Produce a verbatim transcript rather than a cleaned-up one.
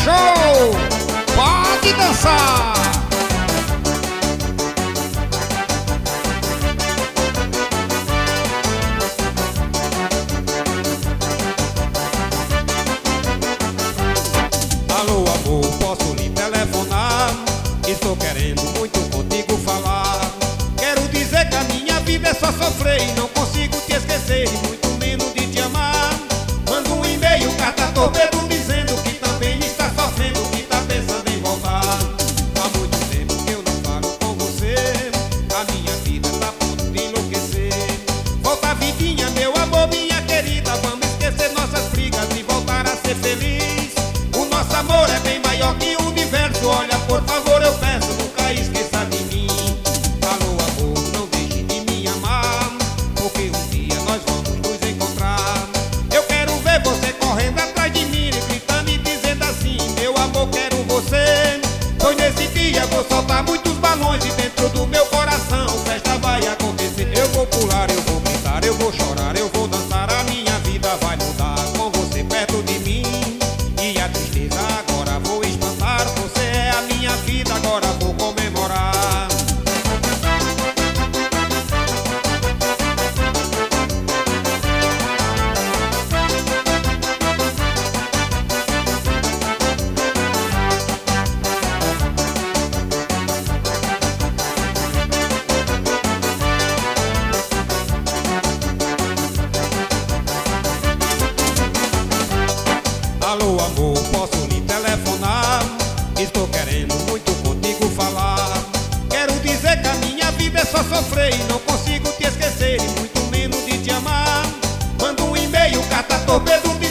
show! Pode dançar! Alô, amor, posso lhe telefonar? Estou querendo muito contigo falar. Quero dizer que a minha vida é só sofrer e não consigo te esquecer, e muito menos de te amar. Manda um e-mail, carta, torpedo, dizendo que também está sofrendo, que está pensando em voltar. Há muito tempo que eu não falo com você, a minha vida tá a ponto de enlouquecer. Volta, vidinha, meu amor, minha querida, vamos esquecer nossas brigas e voltar a ser feliz. O nosso amor é bem maior que o universo. Olha, por favor, eu peço, nunca esqueça de mim. Alô, amor, não deixe de me amar, porque um dia nós vamos nos encontrar. Eu quero ver você correndo atrás de mim, gritando e dizendo assim: meu amor, quero você. Pois nesse dia vou soltar muitos balões e dentro do meu coração festa vai acontecer. Eu vou pular, eu vou gritar, eu vou chorar, eu vou dançar. A minha vida vai mudar com você perto de mim. E a tristeza agora vou espantar. Você é a minha vida, agora vou comemorar. Alô, amor, posso lhe telefonar? Estou querendo muito contigo falar. Quero dizer que a minha vida é só sofrer e não consigo te esquecer, e muito menos de te amar. Manda um e-mail, carta, torpedo,